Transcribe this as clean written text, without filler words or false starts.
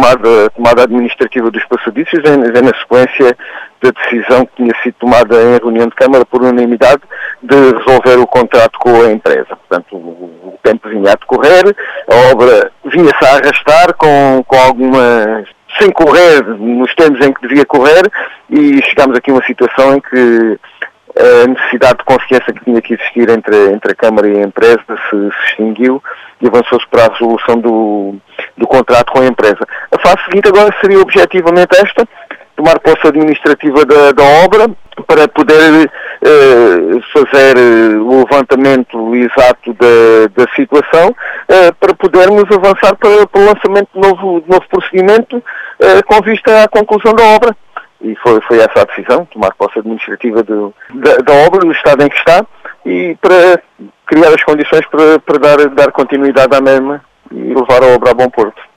tomada administrativa dos passadiços vem na sequência da decisão que tinha sido tomada em reunião de Câmara por unanimidade de resolver o contrato com a empresa. Portanto, o tempo vinha a decorrer, a obra vinha-se a arrastar com algumas... sem correr nos termos em que devia correr, e chegámos aqui a uma situação em que a necessidade de confiança que tinha que existir entre a Câmara e a empresa se extinguiu e avançou-se para a resolução do contrato com a empresa. A fase seguinte agora seria objetivamente esta: tomar posse administrativa da obra para poder fazer o levantamento exato da situação, para podermos avançar para o lançamento de novo procedimento com vista à conclusão da obra. E foi essa a decisão: tomar posse administrativa da obra, do estado em que está, e para criar as condições para dar continuidade à mesma e levar a obra a bom porto.